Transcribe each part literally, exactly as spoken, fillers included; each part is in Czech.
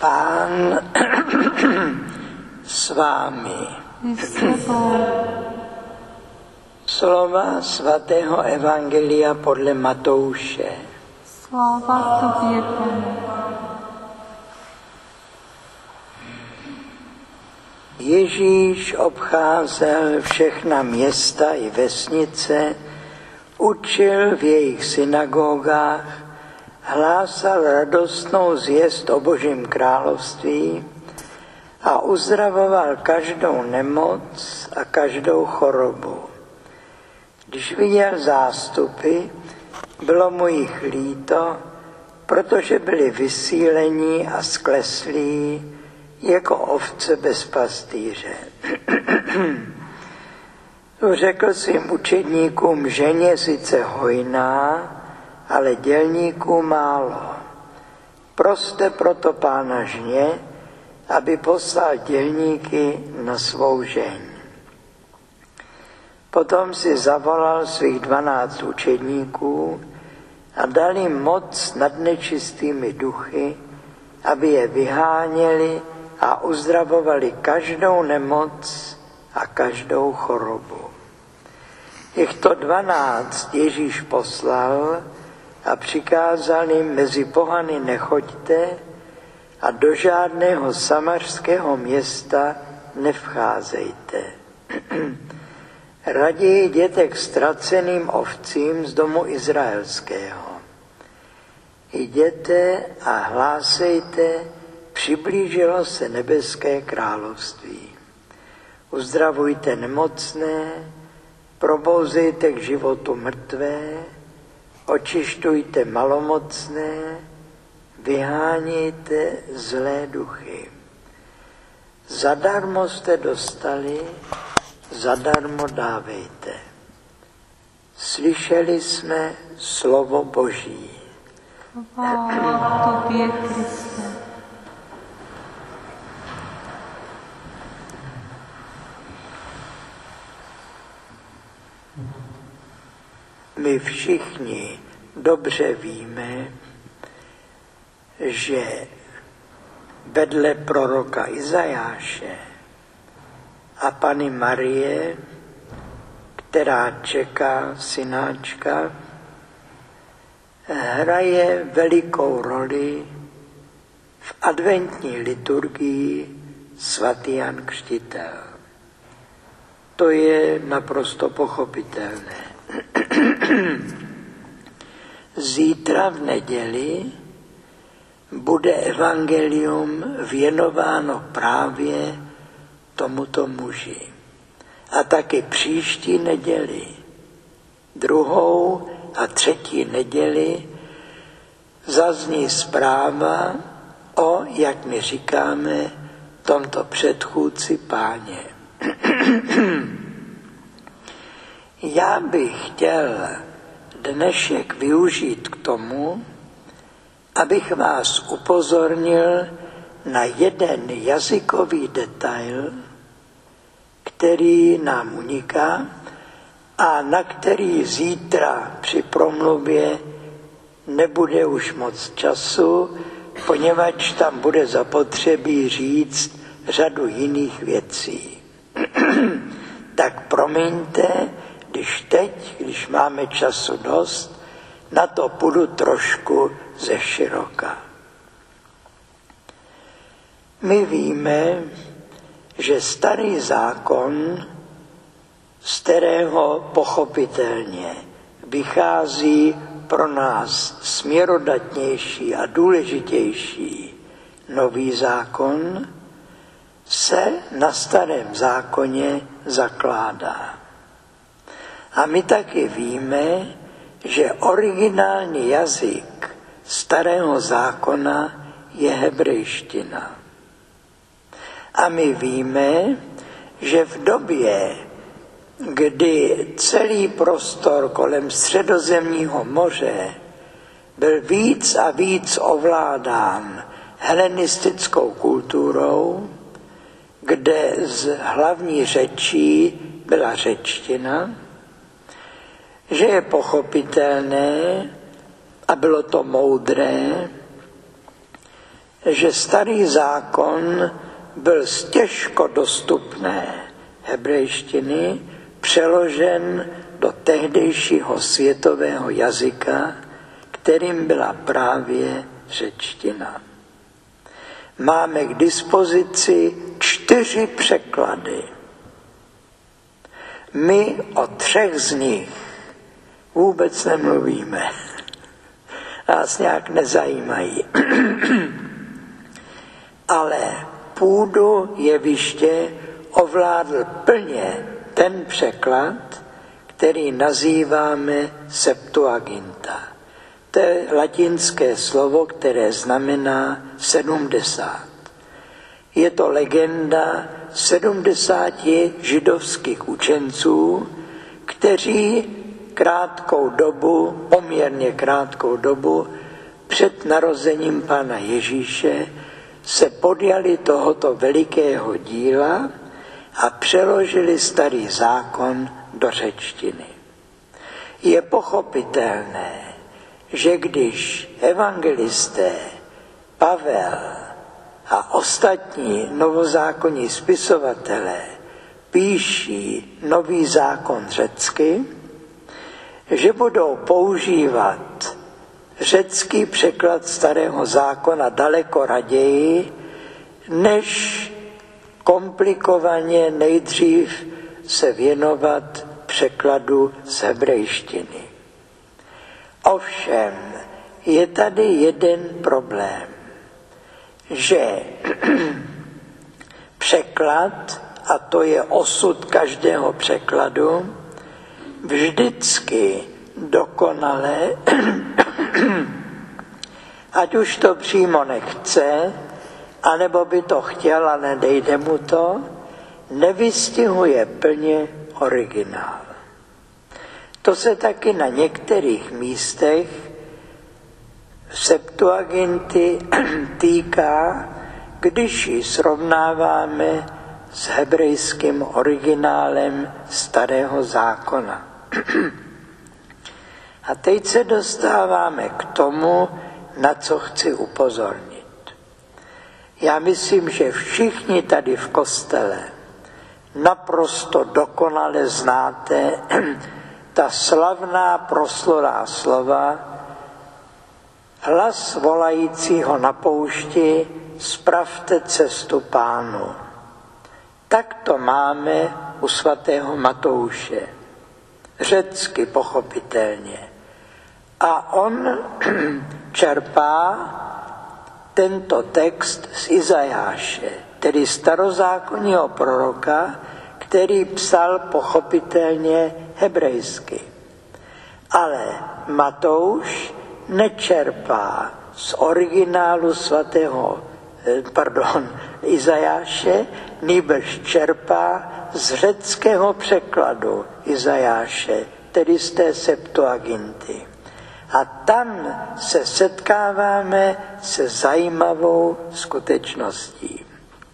Pán s vámi. Slova svatého Evangelia podle Matouše. Sláva tobě, Pane. Ježíš obcházel všechna města i vesnice, učil v jejich synagogách, hlásal radostnou zvěst o Božím království a uzdravoval každou nemoc a každou chorobu. Když viděl zástupy, bylo mu jich líto, protože byli vysílení a skleslí jako ovce bez pastýře. Řekl svým učedníkům, ženě sice hojná, ale dělníků málo. Proste proto Pána žně, aby poslal dělníky na svou žeň. Potom si zavolal svých dvanáct učedníků a dal jim moc nad nečistými duchy, aby je vyháněli a uzdravovali každou nemoc a každou chorobu. Těchto dvanáct Ježíš poslal a přikázal jim, mezi pohany nechoďte a do žádného samařského města nevcházejte. Raději jděte k ztraceným ovcím z domu izraelského. Jděte a hlásejte, přiblížilo se nebeské království. Uzdravujte nemocné, probouzejte k životu mrtvé, očišťujte malomocné, vyhánějte zlé duchy. Zadarmo jste dostali, zadarmo dávejte. Slyšeli jsme slovo Boží. Chvála tobě, Kriste. My všichni dobře víme, že vedle proroka Izajáše a Panny Marie, která čeká synáčka, hraje velikou roli v adventní liturgii svatý Jan Křtitel. To je naprosto pochopitelné. Zítra v neděli bude evangelium věnováno právě tomuto muži. A taky příští neděli, druhou a třetí neděli, zazní zpráva o, jak my říkáme, tomto předchůdci Páně. Já bych chtěl dnešek využít k tomu, abych vás upozornil na jeden jazykový detail, který nám uniká a na který zítra při promluvě nebude už moc času, poněvadž tam bude zapotřebí říct řadu jiných věcí. Tak promiňte, když teď, když máme času dost, na to půjdu trošku ze široka. My víme, že starý zákon, z kterého pochopitelně vychází pro nás směrodatnější a důležitější nový zákon, se na starém zákoně zakládá. A my taky víme, že originální jazyk starého zákona je hebrejština. A my víme, že v době, kdy celý prostor kolem Středozemního moře byl víc a víc ovládán helenistickou kulturou, kde z hlavní řečí byla řečtina, že je pochopitelné, a bylo to moudré, že starý zákon byl z těžko dostupné hebrejštiny přeložen do tehdejšího světového jazyka, kterým byla právě řečtina. Máme k dispozici čtyři překlady. My o třech z nich vůbec nemluvíme. Nás nějak nezajímají. Ale půdu jeviště ovládl plně ten překlad, který nazýváme Septuaginta. To je latinské slovo, které znamená sedmdesát. Je to legenda sedmdesáti židovských učenců, kteří krátkou dobu, poměrně krátkou dobu před narozením Pána Ježíše se podjali tohoto velikého díla a přeložili starý zákon do řečtiny. Je pochopitelné, že když evangelisté Pavel a ostatní novozákonní spisovatelé píší nový zákon řecky, že budou používat řecký překlad starého zákona daleko raději, než komplikovaně nejdřív se věnovat překladu z hebrejštiny. Ovšem, je tady jeden problém, že překlad, a to je osud každého překladu, vždycky dokonale, ať už to přímo nechce, anebo by to chtěl a nedejde mu to, nevystihuje plně originál. To se taky na některých místech Septuaginty týká, když ji srovnáváme s hebrejským originálem starého zákona. A teď se dostáváme k tomu, na co chci upozornit. Já myslím, že všichni tady v kostele naprosto dokonale znáte ta slavná proslulá slova hlas volajícího na poušti, spravte cestu Pánu. Tak to máme u svatého Matouše. Řecky pochopitelně. A on čerpá tento text z Izajáše, tedy starozákonního proroka, který psal pochopitelně hebrejsky. Ale Matouš nečerpá z originálu svatého, pardon, Izajáše, nýbrž čerpá z řeckého překladu Izajáše, tedy z té Septuaginty. A tam se setkáváme se zajímavou skutečností.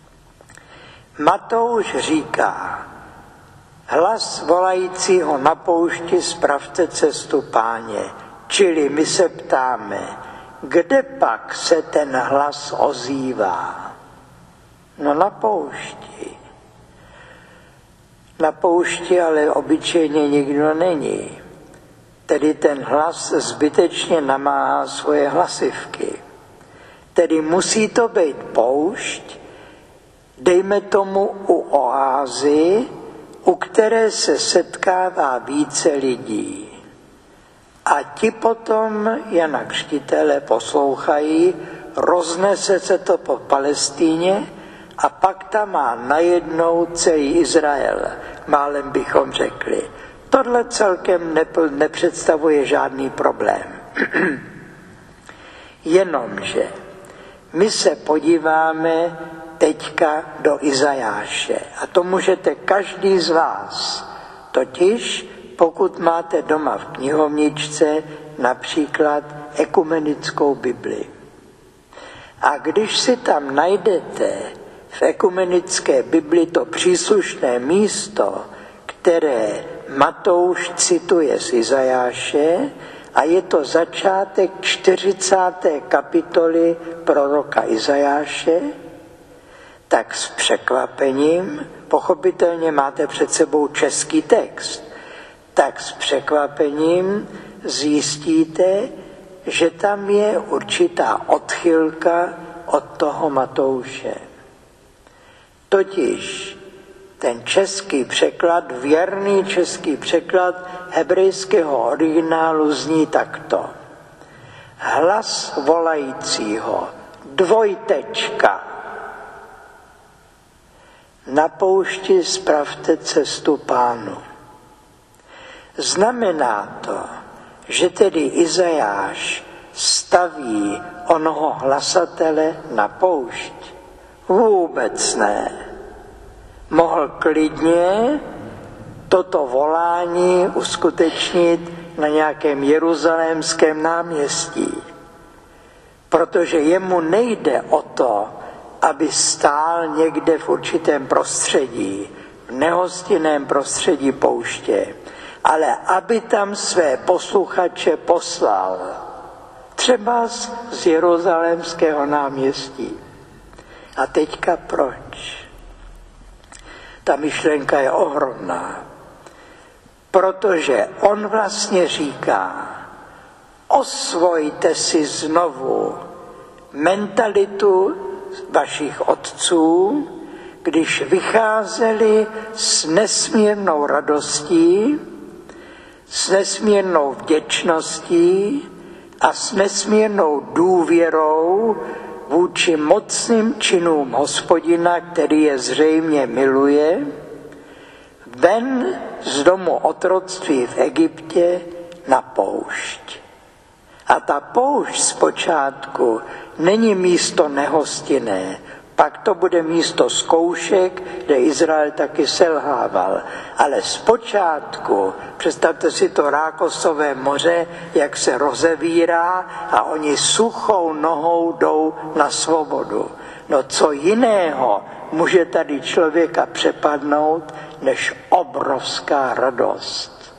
Matouš říká, hlas volajícího na poušti, spravte cestu Páně. Čili my se ptáme, kde pak se ten hlas ozývá? No na poušti. Na poušti ale obyčejně nikdo není. Tedy ten hlas zbytečně namáhá svoje hlasivky. Tedy musí to být poušť, dejme tomu u oázy, u které se setkává více lidí. A ti potom Jana Křtitele poslouchají, roznese se to po Palestíně a pak tam má najednou celý Izrael, málem bychom řekli. Tohle celkem nepředstavuje žádný problém. Jenomže my se podíváme teďka do Izajáše a to můžete každý z vás. Totiž pokud máte doma v knihovničce například ekumenickou Bibli. A když si tam najdete v ekumenické Bibli to příslušné místo, které Matouš cituje z Izajáše, a je to začátek čtyřicáté kapitoly proroka Izajáše, tak s překvapením, pochopitelně máte před sebou český text, tak s překvapením zjistíte, že tam je určitá odchylka od toho Matouše. Totiž ten český překlad, věrný český překlad hebrejského originálu zní takto. Hlas volajícího, dvojtečka. Na poušti spravte cestu Pánu. Znamená to, že tedy Izajáš staví onoho hlasatele na poušť? Vůbec ne. Mohl klidně toto volání uskutečnit na nějakém jeruzalémském náměstí, protože jemu nejde o to, aby stál někde v určitém prostředí, v nehostinném prostředí pouště, ale aby tam své posluchače poslal, třeba z, z jeruzalémského náměstí. A teďka proč? Ta myšlenka je ohromná, protože on vlastně říká, osvojte si znovu mentalitu vašich otců, když vycházeli s nesmírnou radostí, s nesmírnou vděčností a s nesmírnou důvěrou vůči mocným činům Hospodina, který je zřejmě miluje, ven z domu otroctví v Egyptě na poušť. A ta poušť zpočátku není místo nehostinné, pak to bude místo zkoušek, kde Izrael taky selhával. Ale zpočátku, představte si to Rákosové moře, jak se rozevírá a oni suchou nohou jdou na svobodu. No co jiného může tady člověka přepadnout, než obrovská radost.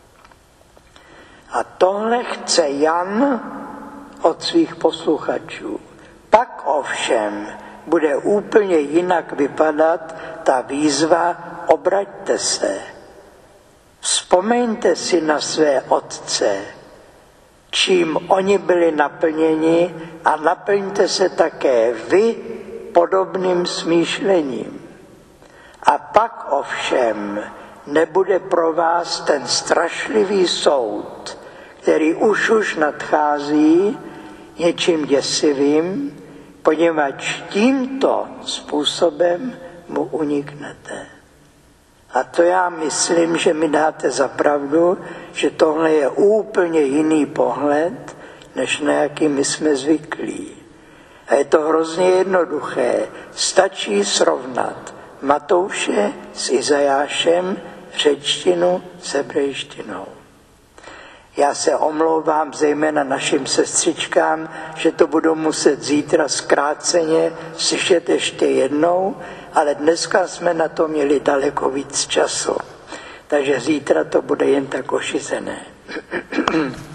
A tohle chce Jan od svých posluchačů. Pak ovšem bude úplně jinak vypadat ta výzva obraťte se. Vzpomeňte si na své otce, čím oni byli naplněni a naplňte se také vy podobným smýšlením. A pak ovšem nebude pro vás ten strašlivý soud, který už už nadchází něčím děsivým, poněvadž tímto způsobem mu uniknete. A to já myslím, že mi dáte za pravdu, že tohle je úplně jiný pohled, než na jaký my jsme zvyklí. A je to hrozně jednoduché. Stačí srovnat Matouše s Izajášem, řečtinu s hebrejštinou. Já se omlouvám zejména našim sestřičkám, že to budu muset zítra zkráceně slyšet ještě jednou, ale dneska jsme na to měli daleko víc času. Takže zítra to bude jen tak ošizené.